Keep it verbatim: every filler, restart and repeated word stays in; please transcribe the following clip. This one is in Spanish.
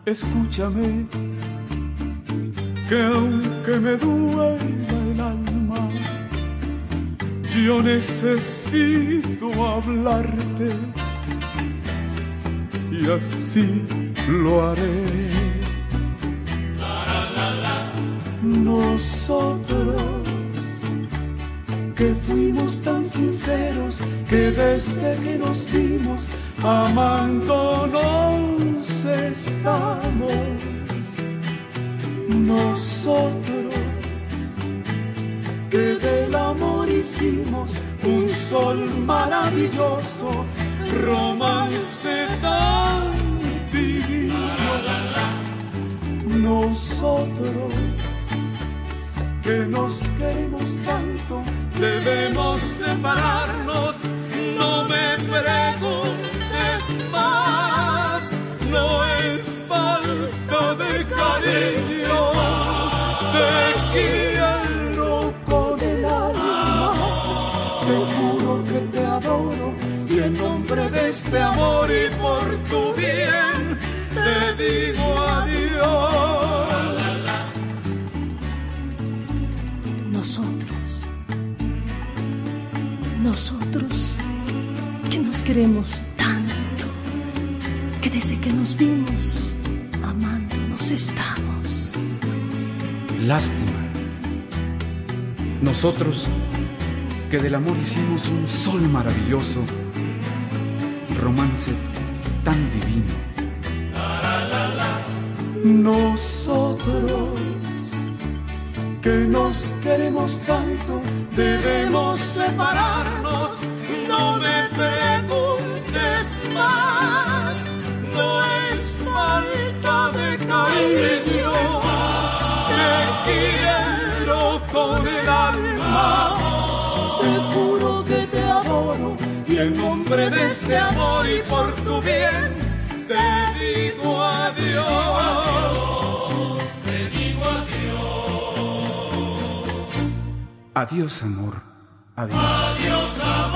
escúchame, que aunque me duela el alma, yo necesito hablarte y así lo haré. Nosotros que fuimos tan sinceros, que desde que nos vimos amándonos estamos. Nosotros que del amor hicimos un sol maravilloso, romance tan divino. Nosotros que nos queremos tanto, debemos separarnos. No me preguntes más, no es falta de cariño, te quiero con el alma, te juro que te adoro y en nombre de este amor y por tu bien te digo adiós. Nosotros, nosotros que nos queremos tanto, que desde que nos vimos amándonos estamos. Lástima, nosotros que del amor hicimos un sol maravilloso, romance tan divino. Nosotros que nos queremos tanto, debemos separarnos. No me preguntes más, no es falta de cariño, te quiero con el alma, te juro que te adoro y en nombre de este amor y por tu bien te digo adiós. Adiós, amor. Adiós. Adiós, amor.